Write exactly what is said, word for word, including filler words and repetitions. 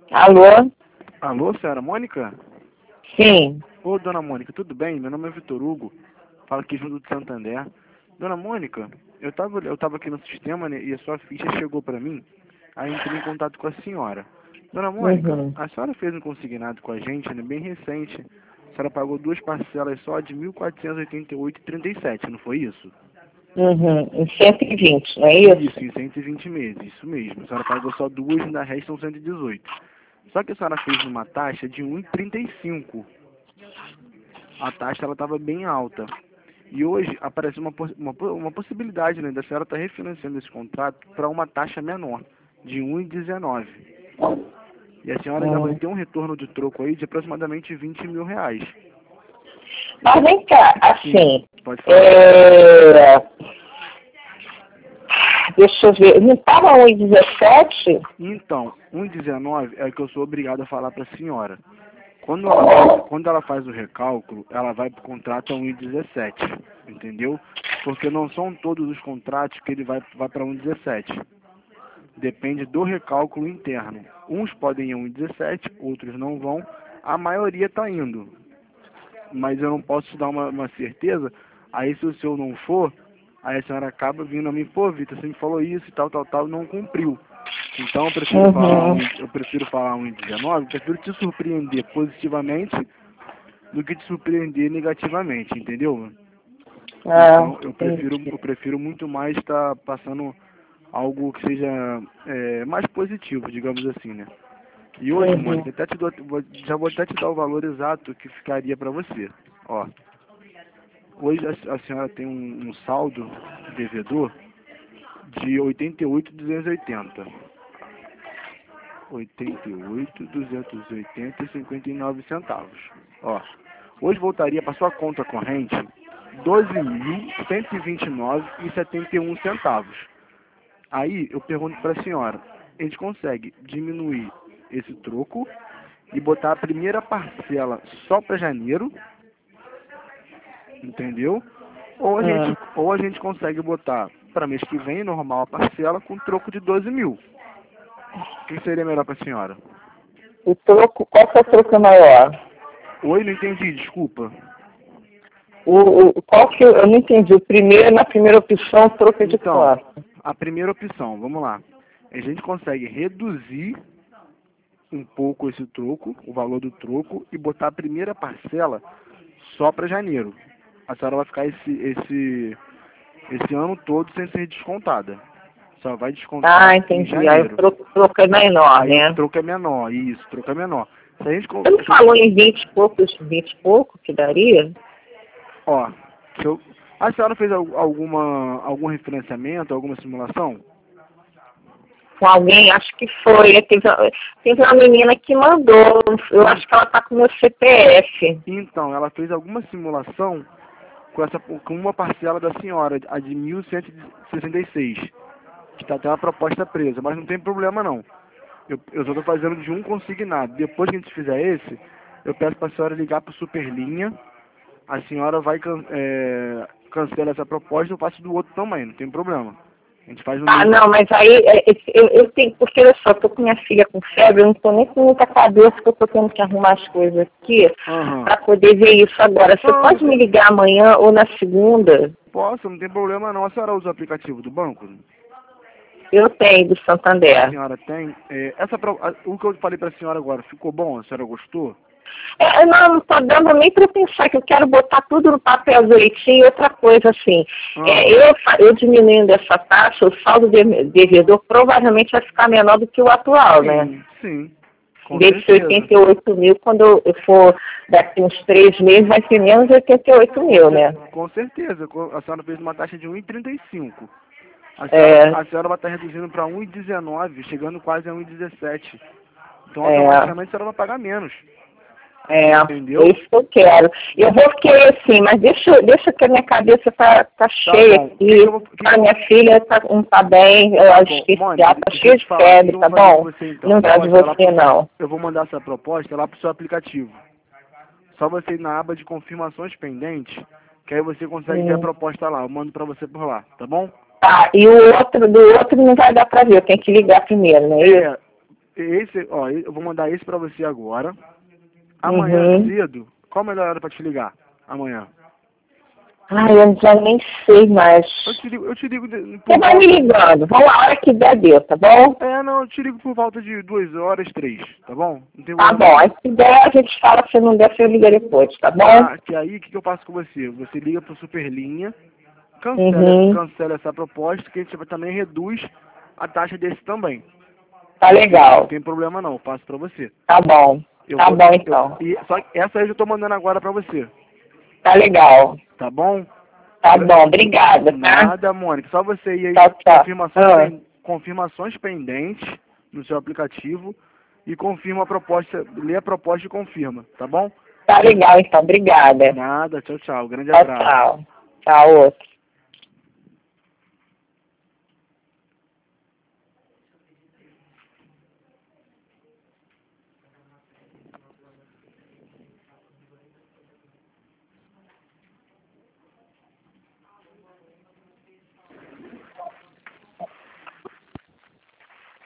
Alô? Alô, senhora Mônica? Sim. Ô, dona Mônica, tudo bem? Meu nome é Vitor Hugo, falo aqui junto do Santander. Dona Mônica, eu tava, eu tava aqui no sistema, né, e a sua ficha chegou para mim, aí entrei em contato com a senhora. Dona Mônica, Uhum. a senhora fez um consignado com a gente, né, bem recente. A senhora pagou duas parcelas só de mil quatrocentos e oitenta e oito reais e trinta e sete centavos, não foi isso? Uhum. Em cento e vinte, não é isso? Isso, em cento e vinte meses, isso mesmo. A senhora pagou só duas, ainda restam cento e dezoito. Só que a senhora fez uma taxa de um real e trinta e cinco centavos. A taxa ela estava bem alta. E hoje aparece uma, poss- uma, po- uma possibilidade, né, da senhora estar refinanciando esse contrato para uma taxa menor, de um real e dezenove centavos. E a senhora ainda vai Hum. ter um retorno de troco aí de aproximadamente vinte mil reais. Mas vem cá, Sim, assim, pode falar. é... deixa eu ver, não estava um e dezessete? Então, um real e dezenove é o que eu sou obrigado a falar para a senhora. Quando ela, faz, quando ela faz o recálculo, ela vai para o contrato a um real e dezessete, entendeu? Porque não são todos os contratos que ele vai, vai para um real e dezessete. Depende do recálculo interno. Uns podem ir a um real e dezessete, outros não vão. A maioria está indo. Mas eu não posso te dar uma, uma certeza. Aí se o seu não for, aí a senhora acaba vindo a mim, pô, Vitor, você me falou isso e tal, tal, tal, não cumpriu. Então eu prefiro falar um, Uhum. eu prefiro falar um real e dezenove, prefiro te surpreender positivamente do que te surpreender negativamente, entendeu? Ah, Então eu prefiro, entendi. eu prefiro muito mais estar passando algo que seja é, mais positivo, digamos assim, né? E hoje, Uhum. Mônica, até te dou, vou- já vou até te dar o valor exato que ficaria para você. Ó, hoje a, a senhora tem um, um saldo devedor de oitenta e oito mil duzentos e oitenta. oitenta e oito mil duzentos e oitenta e cinquenta e nove centavos. Ó, hoje voltaria para sua conta corrente doze mil cento e vinte e nove reais e setenta e um centavos. Aí eu pergunto para a senhora, a gente consegue diminuir esse troco e botar a primeira parcela só para janeiro, entendeu? Ou a gente, Hum. ou a gente consegue botar para mês que vem, normal a parcela, com troco de doze mil. O que seria melhor para a senhora? O troco, qual que é o troco maior? Oi, não entendi, desculpa. O, o, qual que eu, eu não entendi. O primeiro, na primeira opção, o troco é de Então, quanto? a primeira opção, vamos lá. A gente consegue reduzir um pouco esse troco, o valor do troco, e botar a primeira parcela só para janeiro. A senhora vai ficar esse, esse, esse ano todo sem ser descontada. Só vai Ah, descontar em entendi. Aí o janeiro. troco, troco é menor, Aí o né? troco é menor, isso, o troco é menor. Se a gente, Você co- não se eu- falou em vinte e poucos, vinte e pouco que daria? ó, se eu, a senhora fez al- alguma, algum refinanciamento, alguma simulação? Com alguém, acho que foi. Teve, teve uma menina que mandou, eu acho que ela tá com o meu C P F. Então, ela fez alguma simulação com, essa, com uma parcela da senhora, a de mil cento e sessenta e seis, que está até uma proposta presa, mas não tem problema não. Eu, eu só estou fazendo de um consignado. Depois que a gente fizer esse, eu peço para a senhora ligar para o Superlinha, a senhora vai can, é, cancela essa proposta, eu faço do outro também, não tem problema. A gente faz o Ah, mesmo. não, mas aí é, é, eu, eu tenho, porque olha só, eu tô com minha filha com febre, eu não tô nem com muita cabeça, que eu tô tendo que arrumar as coisas aqui Aham. para poder ver isso agora. Você Não, não pode me tem, ligar amanhã ou na segunda? posso, não tem problema não. A senhora usa o aplicativo do banco? Eu tenho do A Santander. senhora tem. É, essa, pro- a- o que eu falei para a senhora agora, ficou bom? A senhora gostou? É, não, não tô dando nem para pensar que eu quero botar tudo no papel direitinho. Outra coisa, assim, é, Aham. eu, fa- eu diminuindo essa taxa, o saldo de- devedor provavelmente vai ficar menor do que o atual, né? Sim, sim. Em Com vez de ser certeza. oitenta e oito mil, quando eu eu for daqui uns três meses, vai ser menos oitenta e oito Com, mil, cer né? com certeza. Co- A senhora fez uma taxa de um real e trinta e cinco. A senhora, É, a senhora vai estar reduzindo para um real e dezenove, chegando quase a um real e dezessete. Então é, automaticamente a senhora vai pagar menos. é, é Entendeu? isso que eu quero. Eu vou querer sim, mas deixa, deixa que a minha cabeça tá, tá Tá cheia bom. O que, que eu aqui. vou. Que que A eu vou minha filha tá, não tá bem, eu tá acho bom. que ela Mônica, de- tá deixa eu cheia te de falar. O que, que febre, eu tá vou fazer com bom? você então? Não Eu vou dá de mandar ela você, pro, não. eu vou mandar essa proposta lá pro seu aplicativo. Só você ir na aba de confirmações pendentes, que aí você consegue ver a Hum. proposta lá. Eu mando pra você por lá, tá bom? Tá, e o outro, do outro não vai dar pra ver, eu tenho que ligar primeiro, não é isso? É, esse, ó, eu vou mandar esse pra você agora. Amanhã Uhum. cedo, qual a melhor hora pra te ligar? Amanhã. Ai, eu já nem sei mais. Eu te ligo, eu te ligo de- Você por vai me volta... ligando. Vamos a hora que der, deu, tá bom? É, não, eu te ligo por volta de duas horas, três, tá bom? Não tem Tá problema bom. não. Aí se der, a gente fala. Se não der, você liga depois, tá bom? Ah, que aí, o que, que eu faço com você? Você liga pro Superlinha, cancela, Uhum. cancela essa proposta, que a gente também reduz a taxa desse também. Tá Não tem, não legal. tem problema não, eu faço pra você. Tá bom. Eu Tá vou, bom, eu, então. e, só que essa aí eu já tô mandando agora pra você, Tá legal. tá bom? Tá Gra- bom. Obrigada, tá? Nada, Mônica, só você ir aí, Tchau, tchau. confirmações, Ah, pen- confirmações pendentes no seu aplicativo e confirma a proposta, lê a proposta e confirma, tá bom? tá legal, então. Obrigada. Nada, tchau, tchau, grande Tchau, abraço. tchau. Tchau, outro.